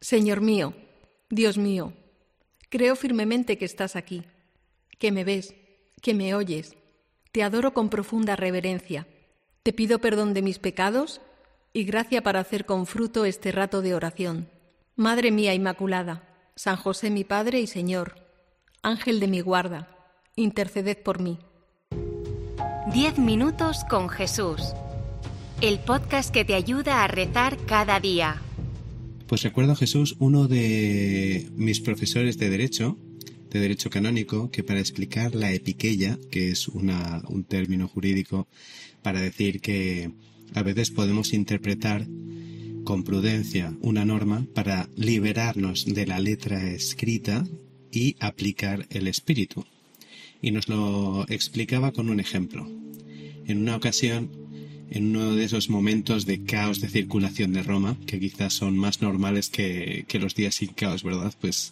Señor mío, Dios mío, creo firmemente que estás aquí, que me ves, que me oyes. Te adoro con profunda reverencia. Te pido perdón de mis pecados y gracia para hacer con fruto este rato de oración. Madre mía Inmaculada, San José mi Padre y Señor, Ángel de mi guarda, interceded por mí. 10 minutos con Jesús. El podcast que te ayuda a rezar cada día. Pues recuerdo, Jesús, uno de mis profesores de Derecho Canónico, que para explicar la epiqueia, que es un término jurídico para decir que a veces podemos interpretar con prudencia una norma para liberarnos de la letra escrita y aplicar el espíritu. Y nos lo explicaba con un ejemplo. En una ocasión, en uno de esos momentos de caos de circulación de Roma, que quizás son más normales que los días sin caos, ¿verdad? Pues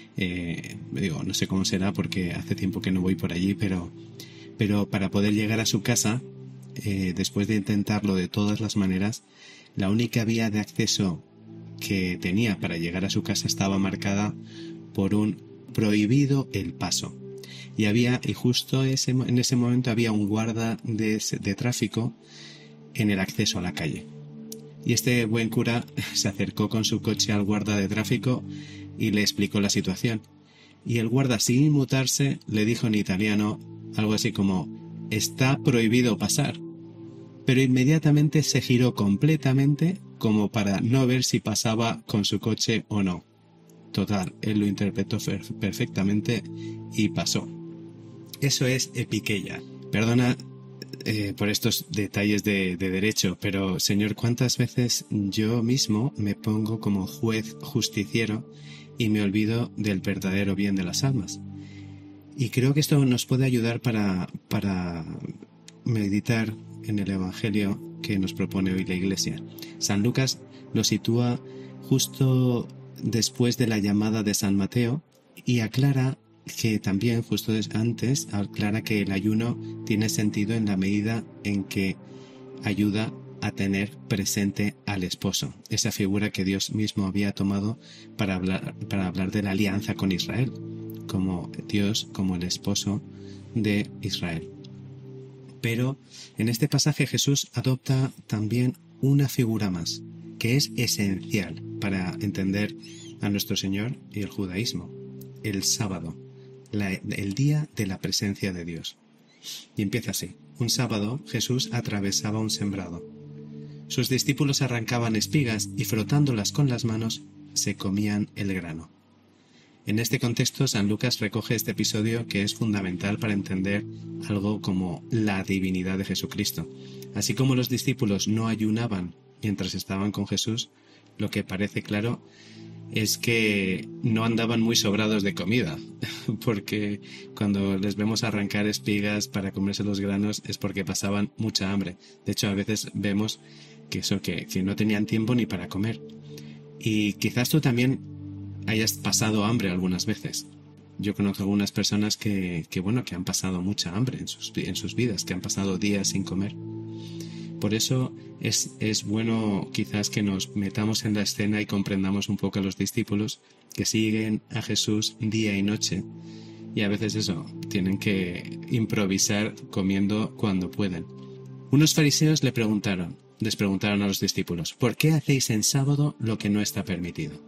no sé cómo será porque hace tiempo que no voy por allí, pero para poder llegar a su casa, después de intentarlo de todas las maneras, la única vía de acceso que tenía para llegar a su casa estaba marcada por un prohibido el paso. Y justo en ese momento había un guarda de tráfico en el acceso a la calle. Y este buen cura se acercó con su coche al guarda de tráfico y le explicó la situación. Y el guarda, sin inmutarse, le dijo en italiano algo así como: «Está prohibido pasar». Pero inmediatamente se giró completamente como para no ver si pasaba con su coche o no. Total, él lo interpretó perfectamente y pasó. Eso es epiqueia. Perdona por estos detalles de derecho, pero, Señor, ¿cuántas veces yo mismo me pongo como juez justiciero y me olvido del verdadero bien de las almas? Y creo que esto nos puede ayudar para meditar en el Evangelio que nos propone hoy la Iglesia. San Lucas lo sitúa justo después de la llamada de San Mateo y aclara que también justo antes aclara que el ayuno tiene sentido en la medida en que ayuda a tener presente al esposo, esa figura que Dios mismo había tomado para hablar de la alianza con Israel, como Dios, como el esposo de Israel. Pero en este pasaje Jesús adopta también una figura más, que es esencial para entender a nuestro Señor y el judaísmo: el sábado, el día de la presencia de Dios. Y empieza así: un sábado Jesús atravesaba un sembrado. Sus discípulos arrancaban espigas y frotándolas con las manos se comían el grano. En este contexto, San Lucas recoge este episodio que es fundamental para entender algo como la divinidad de Jesucristo. Así como los discípulos no ayunaban mientras estaban con Jesús, lo que parece claro es que no andaban muy sobrados de comida, porque cuando les vemos arrancar espigas para comerse los granos es porque pasaban mucha hambre. De hecho, a veces vemos que no tenían tiempo ni para comer. Y quizás tú también hayas pasado hambre algunas veces. Yo conozco algunas personas que han pasado mucha hambre en sus vidas, que han pasado días sin comer. Por eso es bueno quizás que nos metamos en la escena y comprendamos un poco a los discípulos que siguen a Jesús día y noche, y a veces tienen que improvisar comiendo cuando pueden. Unos fariseos les preguntaron a los discípulos: ¿por qué hacéis en sábado lo que no está permitido?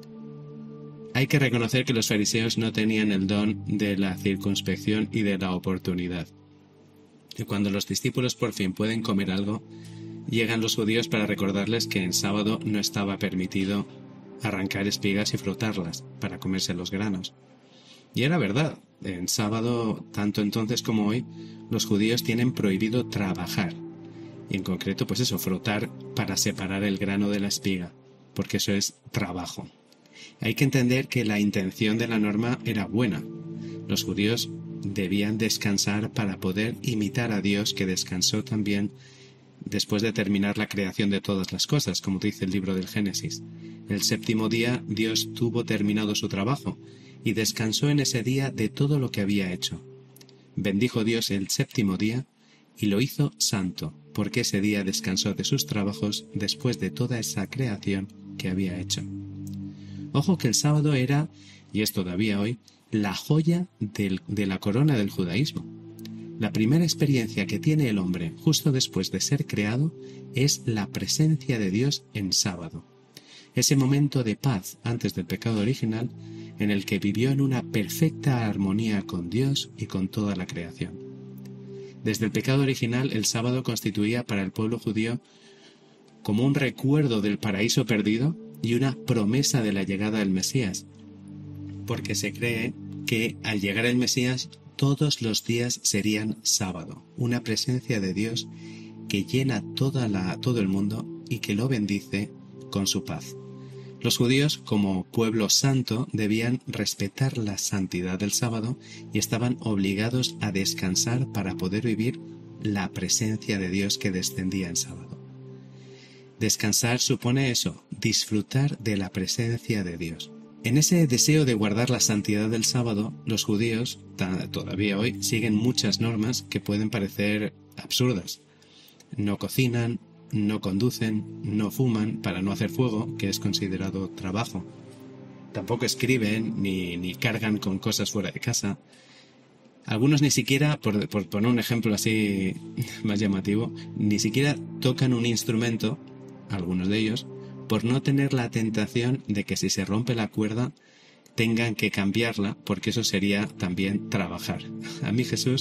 Hay que reconocer que los fariseos no tenían el don de la circunspección y de la oportunidad. Y cuando los discípulos por fin pueden comer algo, llegan los judíos para recordarles que en sábado no estaba permitido arrancar espigas y frotarlas para comerse los granos. Y era verdad, en sábado, tanto entonces como hoy, los judíos tienen prohibido trabajar. Y en concreto, frotar para separar el grano de la espiga, porque eso es trabajo. Hay que entender que la intención de la norma era buena. Los judíos debían descansar para poder imitar a Dios, que descansó también después de terminar la creación de todas las cosas, como dice el libro del Génesis. El séptimo día Dios tuvo terminado su trabajo y descansó en ese día de todo lo que había hecho. Bendijo Dios el séptimo día y lo hizo santo, porque ese día descansó de sus trabajos después de toda esa creación que había hecho. Ojo que el sábado era, y es todavía hoy, la joya de la corona del judaísmo. La primera experiencia que tiene el hombre justo después de ser creado es la presencia de Dios en sábado. Ese momento de paz antes del pecado original en el que vivió en una perfecta armonía con Dios y con toda la creación. Desde el pecado original, el sábado constituía para el pueblo judío como un recuerdo del paraíso perdido y una promesa de la llegada del Mesías, porque se cree que al llegar el Mesías todos los días serían sábado, una presencia de Dios que llena todo el mundo y que lo bendice con su paz. Los judíos, como pueblo santo, debían respetar la santidad del sábado y estaban obligados a descansar para poder vivir la presencia de Dios que descendía en sábado. Descansar supone eso, disfrutar de la presencia de Dios. En ese deseo de guardar la santidad del sábado, los judíos, todavía hoy, siguen muchas normas que pueden parecer absurdas. No cocinan, no conducen, no fuman para no hacer fuego, que es considerado trabajo. Tampoco escriben ni cargan con cosas fuera de casa. Algunos ni siquiera, por poner un ejemplo así más llamativo, ni siquiera tocan un instrumento, algunos de ellos, por no tener la tentación de que si se rompe la cuerda tengan que cambiarla, porque eso sería también trabajar. A mí Jesús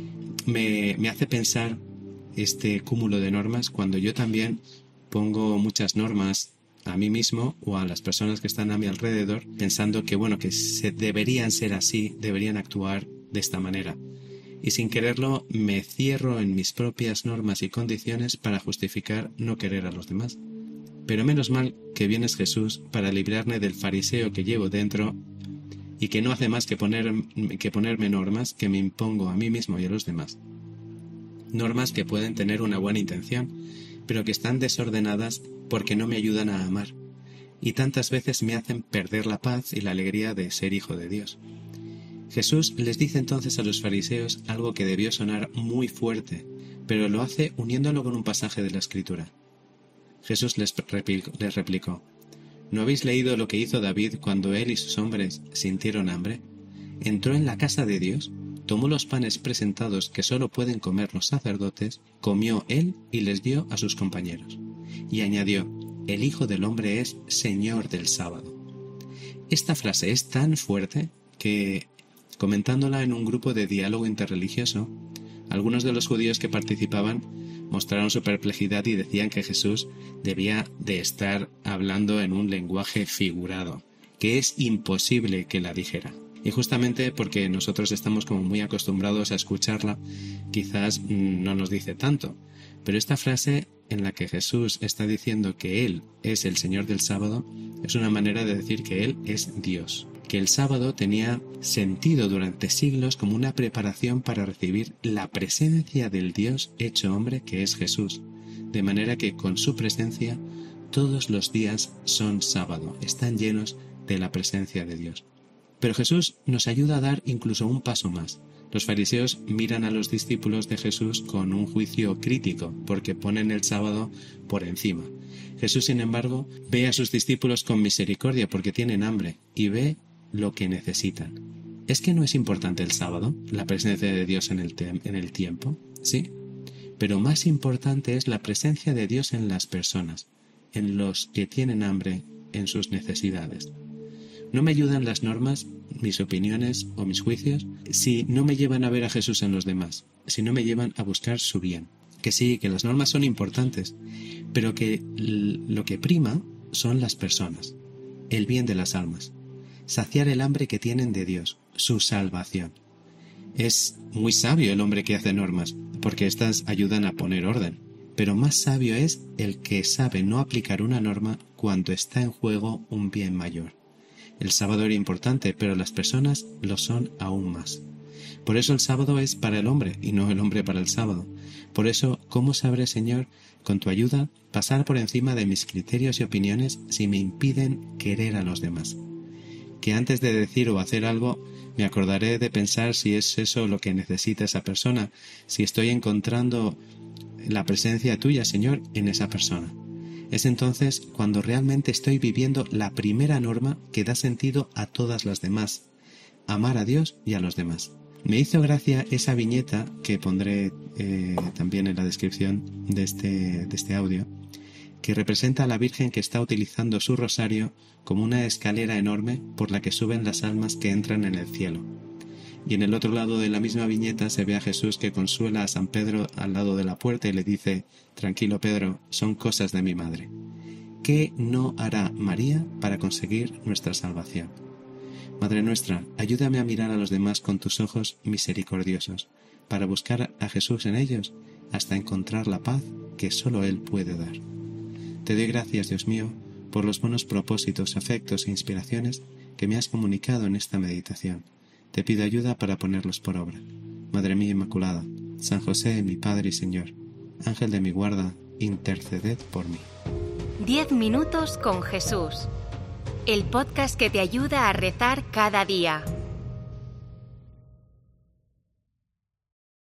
me hace pensar este cúmulo de normas cuando yo también pongo muchas normas a mí mismo o a las personas que están a mi alrededor, pensando que deberían ser así, deberían actuar de esta manera. Y sin quererlo me cierro en mis propias normas y condiciones para justificar no querer a los demás. Pero menos mal que vienes Jesús para librarme del fariseo que llevo dentro y que no hace más que ponerme normas que me impongo a mí mismo y a los demás. Normas que pueden tener una buena intención, pero que están desordenadas porque no me ayudan a amar, y tantas veces me hacen perder la paz y la alegría de ser hijo de Dios. Jesús les dice entonces a los fariseos algo que debió sonar muy fuerte, pero lo hace uniéndolo con un pasaje de la Escritura. Jesús les replicó: ¿no habéis leído lo que hizo David cuando él y sus hombres sintieron hambre? Entró en la casa de Dios, tomó los panes presentados que solo pueden comer los sacerdotes, comió él y les dio a sus compañeros. Y añadió: el Hijo del Hombre es Señor del sábado. Esta frase es tan fuerte que, comentándola en un grupo de diálogo interreligioso, algunos de los judíos que participaban mostraron su perplejidad y decían que Jesús debía de estar hablando en un lenguaje figurado, que es imposible que la dijera. Y justamente porque nosotros estamos como muy acostumbrados a escucharla, quizás no nos dice tanto. Pero esta frase en la que Jesús está diciendo que Él es el Señor del sábado es una manera de decir que Él es Dios. Que el sábado tenía sentido durante siglos como una preparación para recibir la presencia del Dios hecho hombre que es Jesús. De manera que con su presencia todos los días son sábado, están llenos de la presencia de Dios. Pero Jesús nos ayuda a dar incluso un paso más. Los fariseos miran a los discípulos de Jesús con un juicio crítico, porque ponen el sábado por encima. Jesús, sin embargo, ve a sus discípulos con misericordia porque tienen hambre y ve lo que necesitan. ¿Es que no es importante el sábado, la presencia de Dios en el tiempo? Sí, pero más importante es la presencia de Dios en las personas, en los que tienen hambre, en sus necesidades. No me ayudan las normas, mis opiniones o mis juicios si no me llevan a ver a Jesús en los demás, si no me llevan a buscar su bien. Que sí, que las normas son importantes, pero que lo que prima son las personas, el bien de las almas, saciar el hambre que tienen de Dios, su salvación. Es muy sabio el hombre que hace normas, porque éstas ayudan a poner orden, pero más sabio es el que sabe no aplicar una norma cuando está en juego un bien mayor. El sábado era importante, pero las personas lo son aún más. Por eso el sábado es para el hombre y no el hombre para el sábado. Por eso, ¿cómo sabré, Señor, con tu ayuda, pasar por encima de mis criterios y opiniones si me impiden querer a los demás? Que antes de decir o hacer algo, me acordaré de pensar si es eso lo que necesita esa persona, si estoy encontrando la presencia tuya, Señor, en esa persona. Es entonces cuando realmente estoy viviendo la primera norma que da sentido a todas las demás: amar a Dios y a los demás. Me hizo gracia esa viñeta que pondré también en la descripción de este audio, que representa a la Virgen que está utilizando su rosario como una escalera enorme por la que suben las almas que entran en el cielo. Y en el otro lado de la misma viñeta se ve a Jesús que consuela a San Pedro al lado de la puerta y le dice: tranquilo Pedro, son cosas de mi madre. ¿Qué no hará María para conseguir nuestra salvación? Madre nuestra, ayúdame a mirar a los demás con tus ojos misericordiosos, para buscar a Jesús en ellos hasta encontrar la paz que solo Él puede dar. Te doy gracias, Dios mío, por los buenos propósitos, afectos e inspiraciones que me has comunicado en esta meditación. Te pido ayuda para ponerlos por obra. Madre mía Inmaculada, San José, mi Padre y Señor, Ángel de mi guarda, interceded por mí. 10 minutos con Jesús. El podcast que te ayuda a rezar cada día.